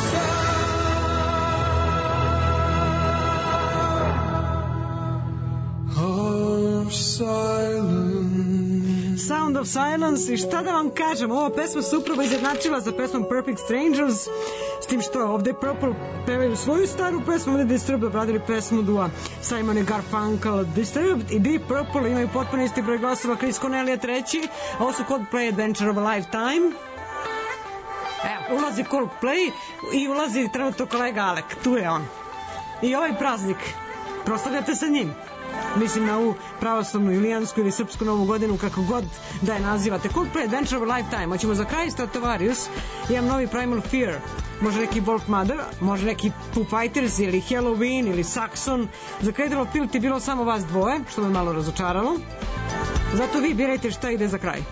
sound of silence. Sound of Silence. I šta da vam kažem, ova pesma se upravo izjednačila sa pesmom Perfect Strangers, s tim što ovde Purple pevaju svoju staru pesmu, ovde Disturbed obradili pesmu dua Simon i Garfunkel Disturbed, i Deep Purple imaju potpuno isti broj glasova, Chris Cornell je treći, a ovo su Coldplay Adventure of a Lifetime. Evo, ulazi Coldplay i ulazi trenutno kolega Alek, tu je on. I ovaj praznik proslavljate sa njim. Mislim na ovu pravoslavnu, julijansku ili srpsku novu godinu, kako god da je nazivate. Coldplay Adventure of a Lifetime. Hoćemo za kraj Stratovarius. Imam novi Primal Fear. Može neki Wolf Mother, može neki Foo Fighters ili Halloween ili Saxon. Za Cradle of Filth je bilo samo vas dvoje, što me malo razočaralo. Zato vi birajte šta ide za kraj.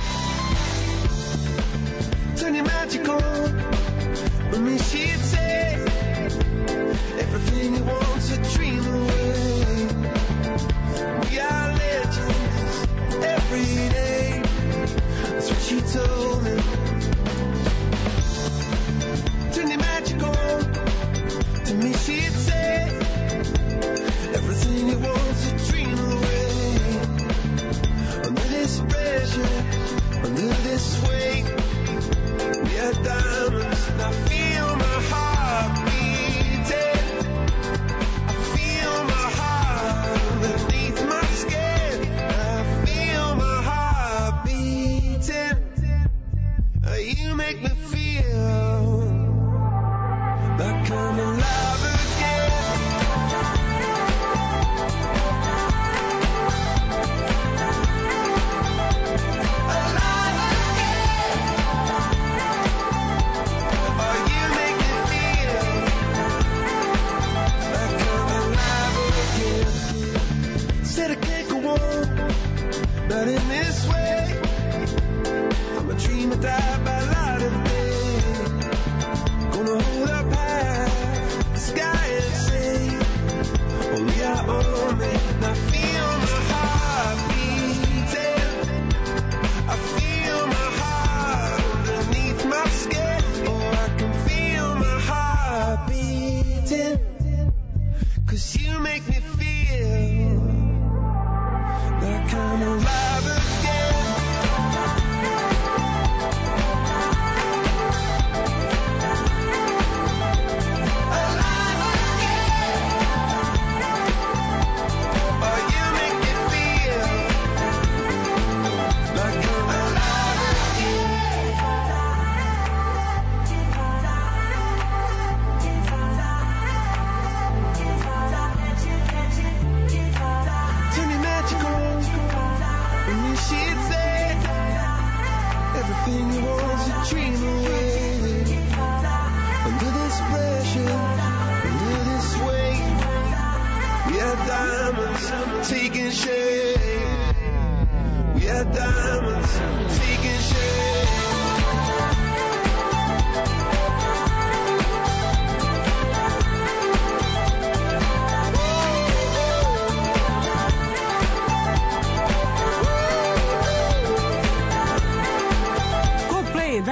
Turn your magic on. With me she'd say everything you want's a dream away. We are legends every day. That's what she told me. Turn your magic on. To me she'd say everything you want's a dream away. Under this pressure, under this weight, we are diamonds, and I feel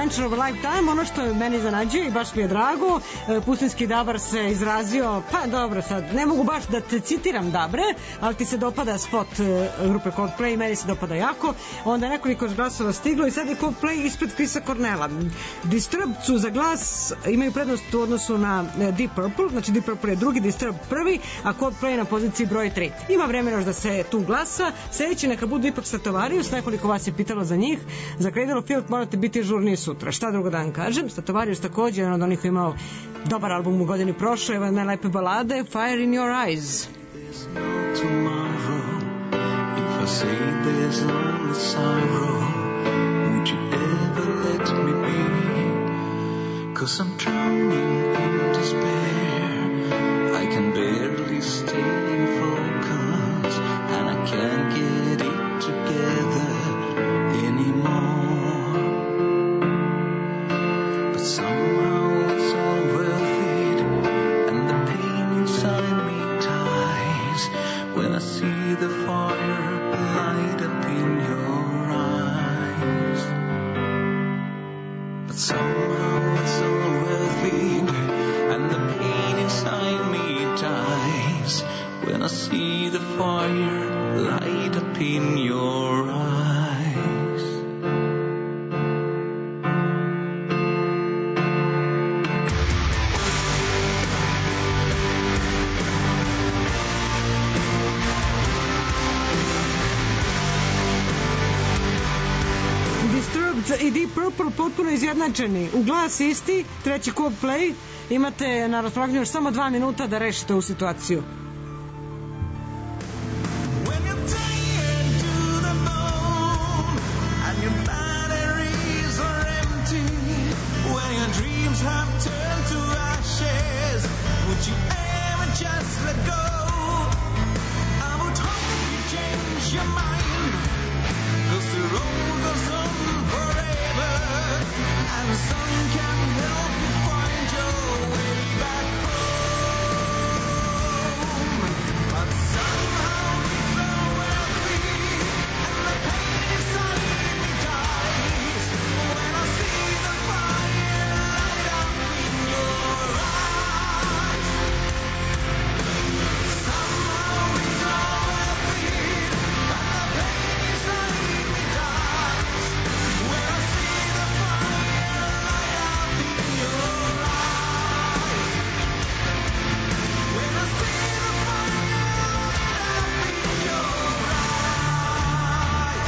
Adventure of a Lifetime. Ono što meni zanađuje i baš mi je drago, e, Pustinski Dabar se izrazio, pa dobro sad, ne mogu baš da te citiram Dabre, ali ti se dopada spot e, grupe Coldplay, meni se dopada jako. Onda je nekoliko glasova stiglo i sad je Coldplay ispred Chrisa Cornella. Disturbed su za glas, imaju prednost u odnosu na e, Deep Purple, znači Deep Purple je drugi, Disturbed prvi, a Coldplay na poziciji broj tri. Ima vremena još da se tu glasa. Sljedeći neka budu ipak Stratovarius, nekoliko vas je pitalo za njih. Za Cradle of Filth morate biti žurniji sutra. Šta drugo da vam kažem? Stratovarius također jedan od onih koji imao dobar album u godini prošle, evo jedne lepe balade, Fire in Your Eyes. There's no tomorrow. If I say there's only sorrow, would you ever let me be? 'Cause I'm drowning in despair. I can barely stay focused, and I can't get it together anymore. But somehow it's all worth it, and the pain inside me dies when I see the fire light up in your eyes. But somehow it's all worth it, and the pain inside me dies when I see the fire light up in your eyes. Disturbed i Deep Purple potpuno izjednačeni. U glas isti, treći Coldplay. Imate na raspolaganju još samo dva minuta da rešite ovu situaciju. When you're tired to the bone and your batteries are empty, when your dreams have turned to ashes, would you ever just let go? I would hope you change your mind, 'cause the road goes on forever, and the sun can help you find your way back home. But somehow it's all worth it, and the pain inside me dies when I see the fire light up in your eyes. Somehow it's all worth it, and the pain inside me dies when I see the fire light up in your eyes. When I see the fire light up in your eyes.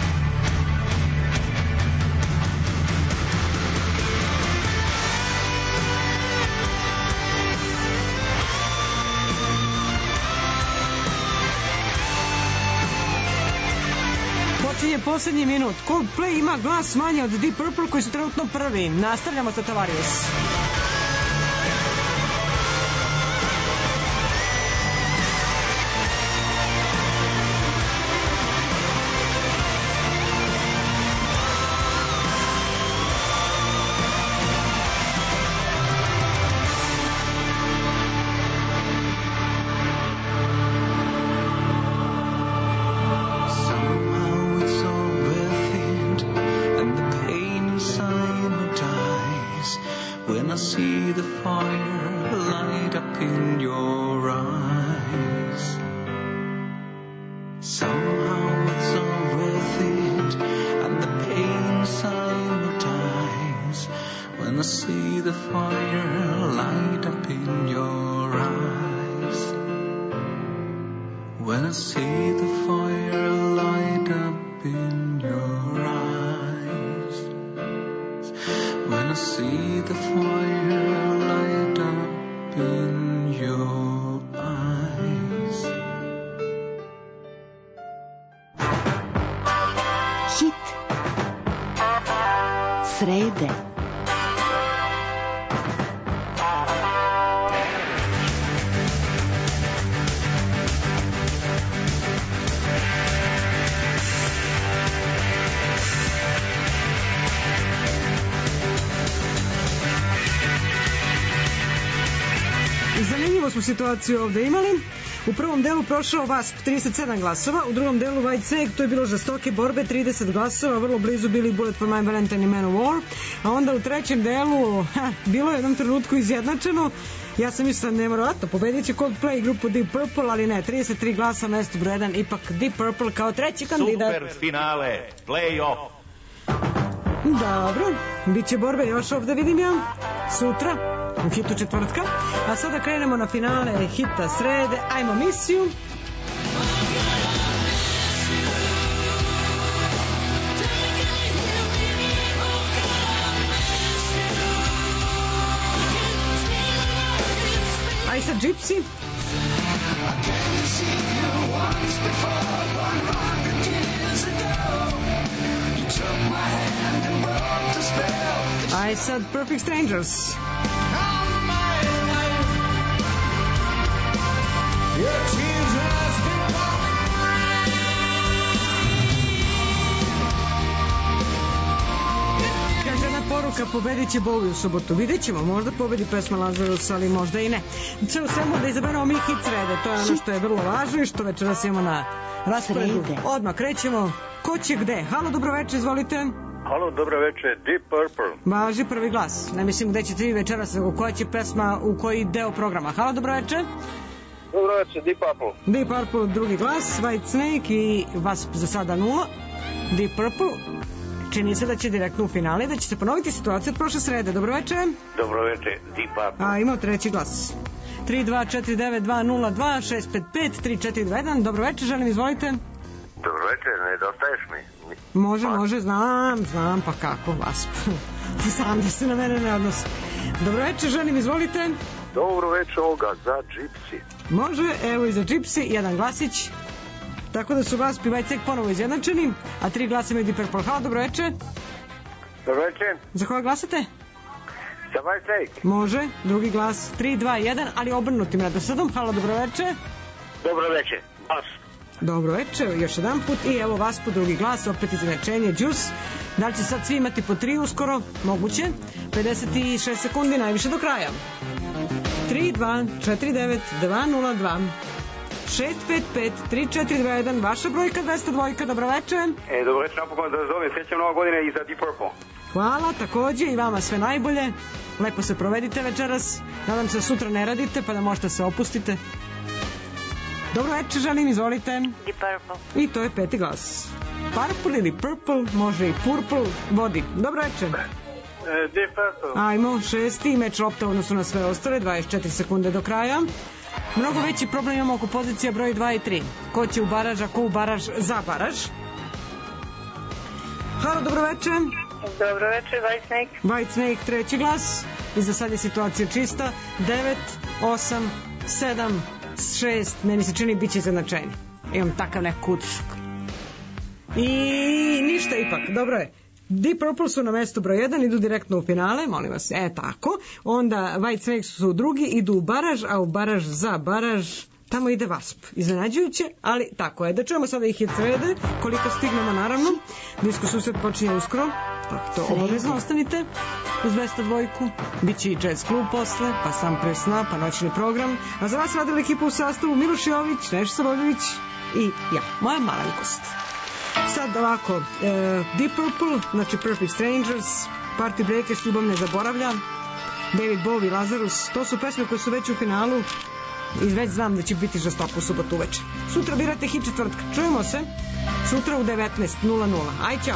Počinje posljednji minut. Coldplay ima glas manje od Deep Purple koji su trenutno prvi. Nastavljamo sa Tavarius. Somehow it's all worth it, and the pain inside me dies when I see the fire light up in your eyes. Somehow it's all worth it, and the pain inside me dies when I see the fire light up in your eyes. When I see the fire light up in your eyes. When I see the fire light up in your eyes. Hit srede. Zanimljivo smo situaciju ovde imali. U prvom delu prošao Wasp trideset sedam glasova, u drugom delu White Snake, to je bilo žestoke borbe, trideset glasova, vrlo blizu bili Bullet for My Valentine i Man of War, a onda u trećem delu ha, bilo je u jednom trenutku izjednačeno. Ja sam mislila nevjerojatno, pobedit će Coldplay i grupu Deep Purple, ali ne, trideset tri glasa, mesto broj jedan, ipak Deep Purple kao treći kandidat. Super finale, play-off. Dobro, bit će borbe još ovde, vidim ja, sutra, u hitu četvrtka. A sada krenemo na finale hita srede, ajmo misiju. Aj sad Gypsy. Aj sad Perfect Strangers. Kaže jedna poruka, pobedit će Bowie u subotu. Vidjet ćemo, možda pobedi pesma Lazarus, ali možda i ne. Sve u svemu da izaberemo mi hit srede, to je ono što je vrlo važno i što večeras imamo na rasporedu. Odmah krećemo. Ko će gde? Halo, dobroveče, izvolite. Halo, dobro večer, Deep Purple. Važi prvi glas. Ne mislim gde ćete vi večeras, nego koja će pesma u koji deo programa. Halo, dobro večer. Dobro večer, Deep Purple. Deep Purple drugi glas, White Snake i Wasp za sada nula. Deep Purple čini se da će direktno u finale, da će se ponoviti situacija od prošle srede. Dobro večer. Dobro večer, Deep Purple. A imao treći glas. tri dva četiri devet dva nula dva šest pet pet tri četiri dva jedan. Dobro večer, želim, izvolite. Dobro večer, nedostaješ mi. Može, može, znam, znam, pa kako vas. Ti sam da se na mene ne odnosi. Dobro večer, želim, izvolite. Dobro večer, Olga, za Gypsy. Može, evo i za Gypsy, jedan glasić. Tako da su Wasp i White Snake ponovo izjednačeni, a tri glasa imaju Deep Purple. Hvala, dobro večer. Dobro večer. Za koga glasate? Za White Snake. Može, drugi glas, tri dva jedan, ali obrnutim redosledom. Hvala, dobro večer. Dobro večer, Wasp. Dobro večer, još jedan put i evo vas po drugi glas, opet izjednačenje Juice. Da li će sad svi imati po tri uskoro? Moguće. pedeset šest sekundi, najviše do kraja. tri dva četiri devet dva nula dva šest pet pet tri četiri dva jedan, vaša brojka dvesta dva, dobro večer. E, dobro večer, napokon da zovem, srećem nova godina i za Deep Purple. Hvala, takođe i vama sve najbolje. Lepo se provedite večeras. Nadam se da sutra ne radite pa da možete se opustite. Dobro večer, želim, izvolite. Deep Purple. I to je peti glas. Purple ili Purple, može i Purple, vodi. Dobro večer. E, Deep Purple. Ajmo, šesti meč lopta odnosu na sve ostale, dvadeset četiri sekunde do kraja. Mnogo veći problem imamo oko pozicija broj dva i tri. Ko će u baraž, a ko u baraž za baraž. Halo, dobro večer. Dobro večer, White Snake. White Snake, treći glas. I za sad je situacija čista. devet, osam, sedam, šest, meni se čini bit će izjednačenje. Imam takav nek utisak. I ništa ipak, dobro je. Deep Purple su na mestu broj jedan, idu direktno u finale, molim vas, e tako. Onda White Snake su drugi, idu u baraž, a u baraž za baraž tamo ide Wasp. Iznenađujuće, ali tako je. Da čujemo sada i hit srede, koliko stignemo naravno. Disko susret počinje uskoro, tako to obavezno ostanite uz dvesta dva. Biće i jazz klub posle, pa sam pre sna, pa noćni program. A za vas radila ekipa u sastavu Miloš Jović, Neša Saboljević i ja, moja malenkost. Sad ovako, uh, Deep Purple, znači Perfect Strangers, Party Breakers, Ljubav ne zaboravlja, David Bowie, Lazarus, to su pesme koje su već u finalu i već znam da će biti žestoko u subotu uveče. Sutra birate hit četvrtka. Čujemo se sutra u devetnaest nula nula. Aj, ćao!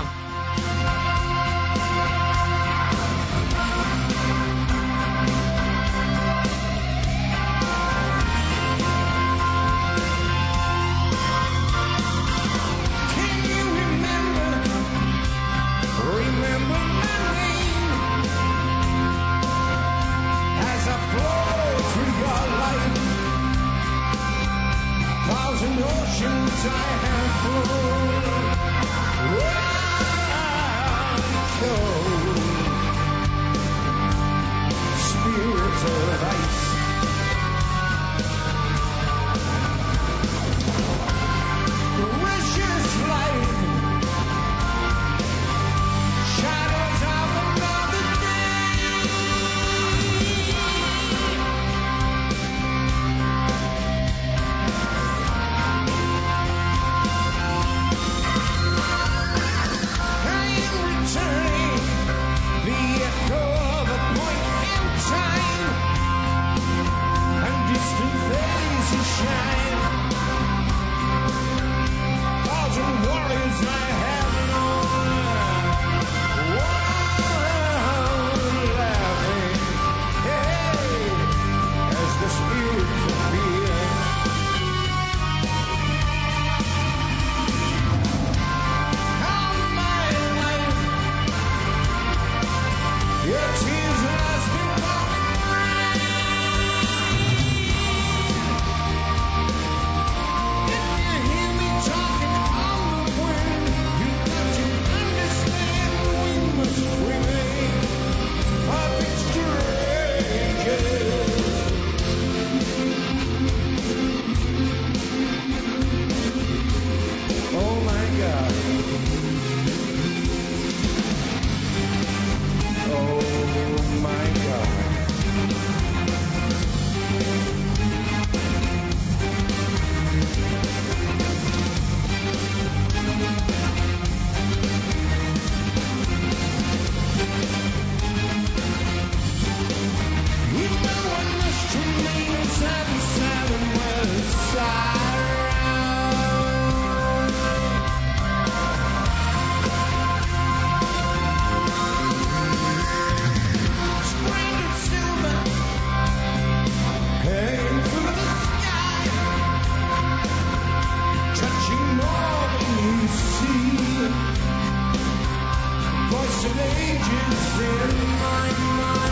pages in my mind.